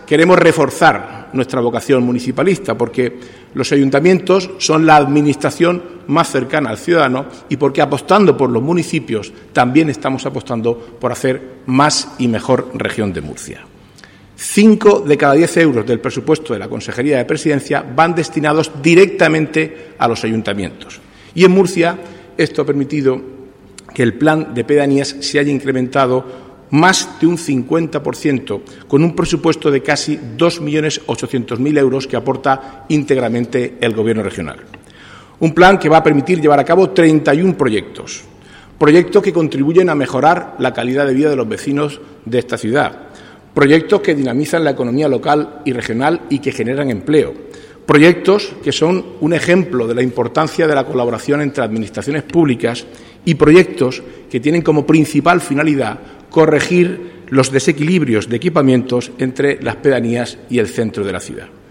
queremos reforzar nuestra vocación municipalista, porque los ayuntamientos son la administración más cercana al ciudadano y porque apostando por los municipios también estamos apostando por hacer más y mejor región de Murcia. 5 de cada 10 euros del presupuesto de la Consejería de Presidencia van destinados directamente a los ayuntamientos. Y en Murcia esto ha permitido que el plan de pedanías se haya incrementado más de un 50%, con un presupuesto de casi 2.800.000 euros que aporta íntegramente el Gobierno regional. Un plan que va a permitir llevar a cabo 31 proyectos que contribuyen a mejorar la calidad de vida de los vecinos de esta ciudad, proyectos que dinamizan la economía local y regional y que generan empleo, proyectos que son un ejemplo de la importancia de la colaboración entre administraciones públicas y proyectos que tienen como principal finalidad corregir los desequilibrios de equipamientos entre las pedanías y el centro de la ciudad.